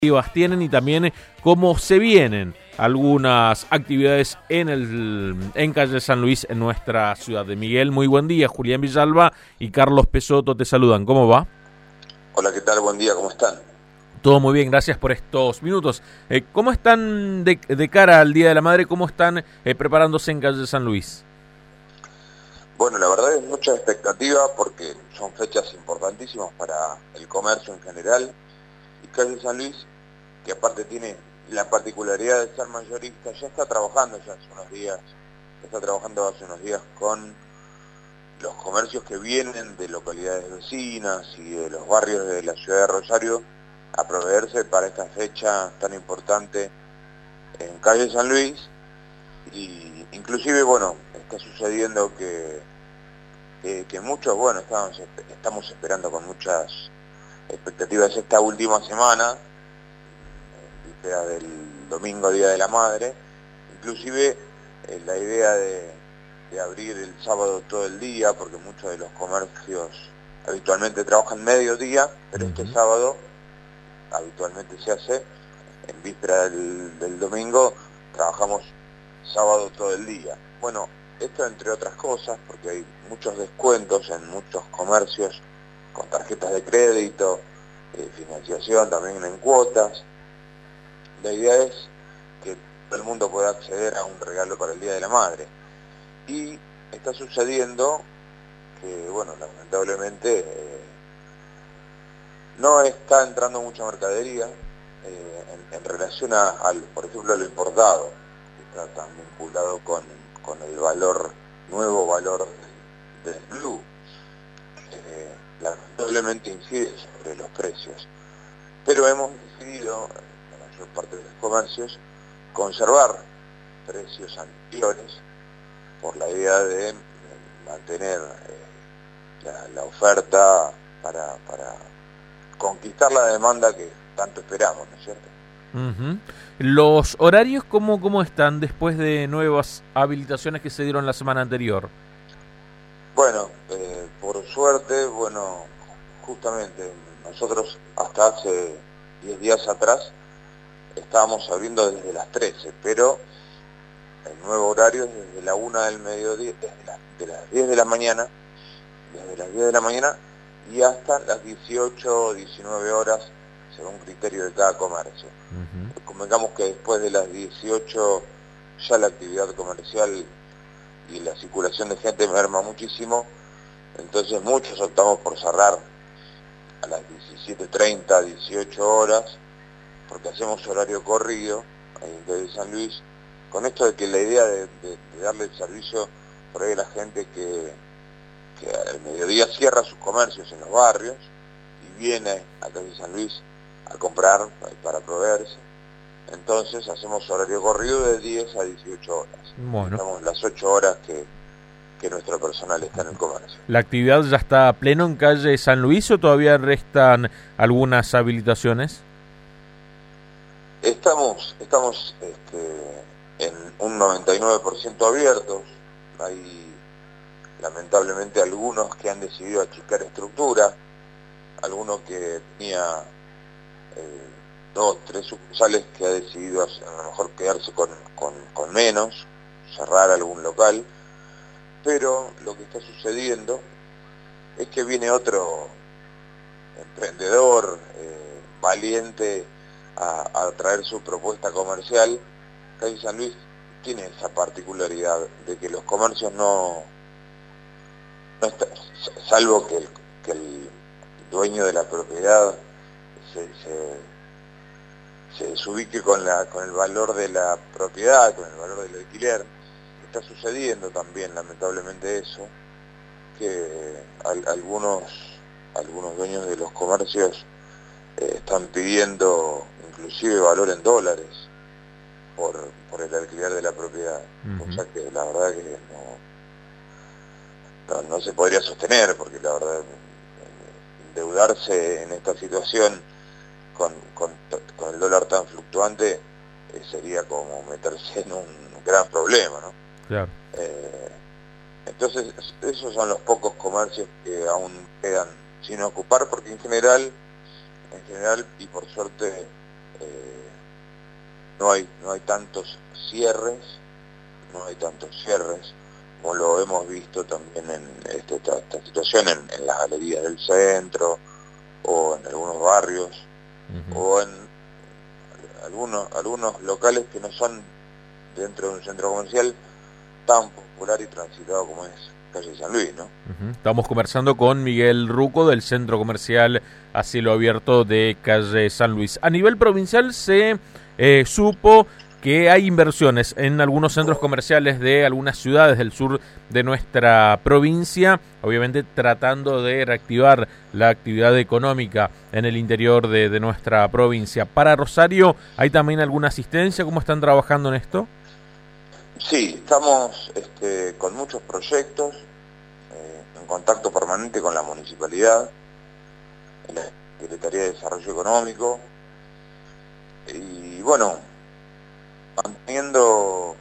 tienen y también cómo se vienen algunas actividades en calle San Luis, en nuestra ciudad de Miguel. Muy buen día, Julián Villalba y Carlos Pesotto te saludan. ¿Cómo va? Hola, ¿qué tal? Buen día, ¿cómo están? Todo muy bien, gracias por estos minutos. ¿Cómo están de cara al Día de la Madre? ¿Cómo están preparándose en calle San Luis? Bueno, la verdad es mucha expectativa porque son fechas importantísimas para el comercio en general. Y calle San Luis, que aparte tiene la particularidad de ser mayorista, ya está trabajando hace unos días con los comercios que vienen de localidades vecinas y de los barrios de la ciudad de Rosario a proveerse para esta fecha tan importante en calle San Luis. Y inclusive, bueno, está sucediendo que muchos, bueno, estamos esperando con muchas expectativas esta última semana, víspera del domingo, Día de la Madre. Inclusive la idea de abrir el sábado todo el día, porque muchos de los comercios habitualmente trabajan mediodía, pero este sábado habitualmente se hace en víspera del domingo, trabajamos sábado todo el día. Bueno, esto entre otras cosas, porque hay muchos descuentos en muchos comercios con tarjetas de crédito, financiación también en cuotas. La idea es que todo el mundo pueda acceder a un regalo para el Día de la Madre. Y está sucediendo que, bueno, lamentablemente no está entrando mucha mercadería en relación por ejemplo, a lo importado, que está tan vinculado con el nuevo valor del blue. Lamentablemente incide sobre los precios. Pero hemos decidido, la mayor parte de los comercios, conservar precios anteriores por la idea de mantener la oferta para conquistar la demanda que tanto esperamos, ¿no es cierto? ¿Los horarios cómo están después de nuevas habilitaciones que se dieron la semana anterior? Bueno, por suerte, justamente nosotros hasta hace 10 días atrás estábamos abriendo desde las 13, pero el nuevo horario es desde la 1 del mediodía, desde las 10 de la mañana, y hasta las 18 o 19 horas, según criterio de cada comercio. Convengamos que después de las 18 ya la actividad comercial y la circulación de gente merma muchísimo, entonces muchos optamos por cerrar a las 17:30, 18 horas, porque hacemos horario corrido ahí en calle San Luis, con esto de que la idea de darle el servicio por ahí a la gente que al mediodía cierra sus comercios en los barrios y viene a calle San Luis a comprar para proveerse. Entonces hacemos horario corrido de 10 a 18 horas. Bueno. Estamos las 8 horas que nuestro personal está en el comercio. ¿La actividad ya está a pleno en calle San Luis o todavía restan algunas habilitaciones? Estamos en un 99% abiertos. Hay lamentablemente algunos que han decidido achicar estructura, algunos que tenía 2, 3 sucursales que ha decidido a lo mejor quedarse con menos, cerrar algún local, pero lo que está sucediendo es que viene otro emprendedor valiente a traer su propuesta comercial. Calle San Luis tiene esa particularidad de que los comercios no está, salvo que el dueño de la propiedad se desubique con el valor de la propiedad, con el valor del alquiler. Está sucediendo también lamentablemente eso, que algunos dueños de los comercios están pidiendo inclusive valor en dólares por el alquiler de la propiedad, cosa que la verdad que no se podría sostener, porque la verdad endeudarse en esta situación con el dólar tan fluctuante sería como meterse en un gran problema, ¿no? Claro. Entonces esos son los pocos comercios que aún quedan sin ocupar, porque en general y por suerte no hay tantos cierres, como lo hemos visto también en esta situación en las galerías del centro, o en algunos barrios, o en algunos locales que no son dentro de un centro comercial tan popular y transitado como es calle San Luis, ¿no? Estamos conversando con Miguel Ruco del Centro Comercial a Cielo Abierto de calle San Luis. A nivel provincial se supo que hay inversiones en algunos centros comerciales de algunas ciudades del sur de nuestra provincia, obviamente tratando de reactivar la actividad económica en el interior de nuestra provincia. Para Rosario, ¿hay también alguna asistencia? ¿Cómo están trabajando en esto? Sí, estamos con muchos proyectos, en contacto permanente con la municipalidad, en la Secretaría de Desarrollo Económico, y bueno, manteniendo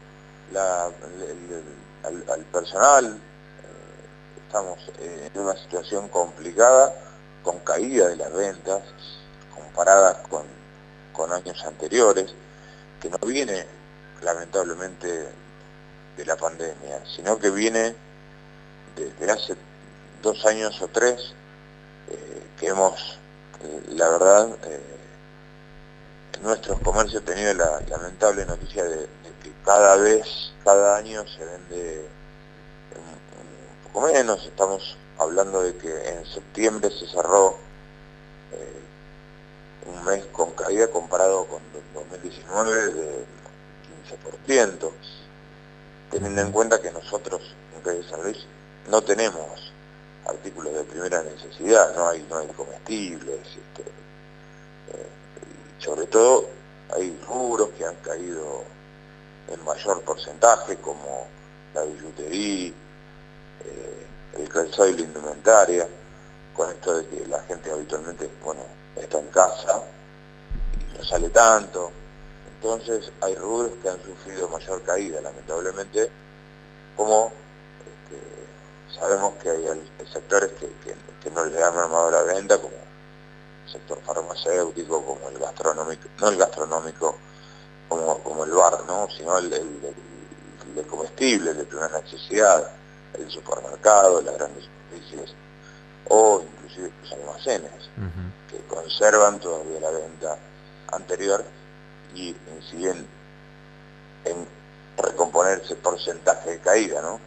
al personal. Estamos en una situación complicada, con caída de las ventas comparadas con años anteriores, que no viene lamentablemente de la pandemia, sino que viene desde hace 2 años o 3, que hemos, la verdad, nuestros comercios tenido la lamentable noticia de que cada año se vende un poco menos. Estamos hablando de que en septiembre se cerró un mes con caída comparado con 2019 de 15%, teniendo en cuenta que nosotros en calle San Luis no tenemos artículos de primera necesidad, no hay comestibles, sobre todo hay rubros que han caído en mayor porcentaje, como la billutería, el calzado y la indumentaria, con esto de que la gente habitualmente, está en casa y no sale tanto. Entonces hay rubros que han sufrido mayor caída, lamentablemente, como sabemos que hay sectores que no les han armado la venta, como sector farmacéutico, como el gastronómico, no el gastronómico como el bar, ¿no? Sino el de comestibles, de primera necesidad, el supermercado, las grandes superficies, o inclusive los almacenes, que conservan todavía la venta anterior y inciden en recomponer ese porcentaje de caída, ¿no?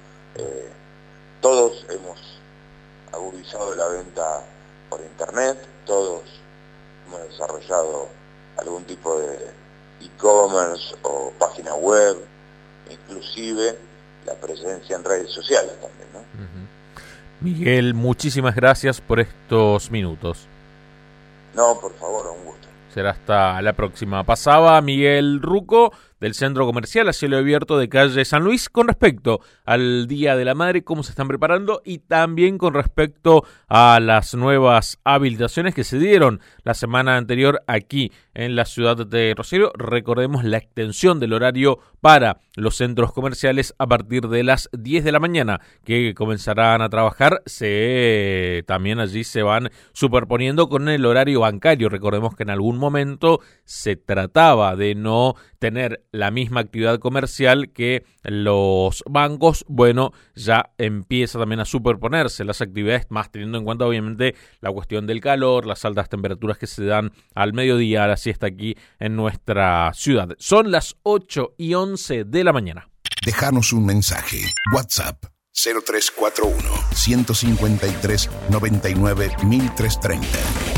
Todos hemos agudizado la venta por internet, todos hemos desarrollado algún tipo de e-commerce o página web, inclusive la presencia en redes sociales también, ¿no? Miguel, muchísimas gracias por estos minutos. No, por favor, un gusto. Será hasta la próxima. Pasaba Miguel Ruco del Centro Comercial a Cielo Abierto de calle San Luis con respecto al Día de la Madre, cómo se están preparando, y también con respecto a las nuevas habilitaciones que se dieron la semana anterior aquí en la ciudad de Rosario. Recordemos la extensión del horario para los centros comerciales a partir de las 10 de la mañana, que comenzarán a trabajar. También allí se van superponiendo con el horario bancario. Recordemos que en algún momento se trataba de no tener la misma actividad comercial que los bancos. Bueno, ya empieza también a superponerse las actividades, más teniendo en cuenta obviamente la cuestión del calor, las altas temperaturas que se dan al mediodía, a la siesta aquí en nuestra ciudad. Son las 8:11 de la mañana. Dejanos un mensaje. WhatsApp 0341 153 99 1330.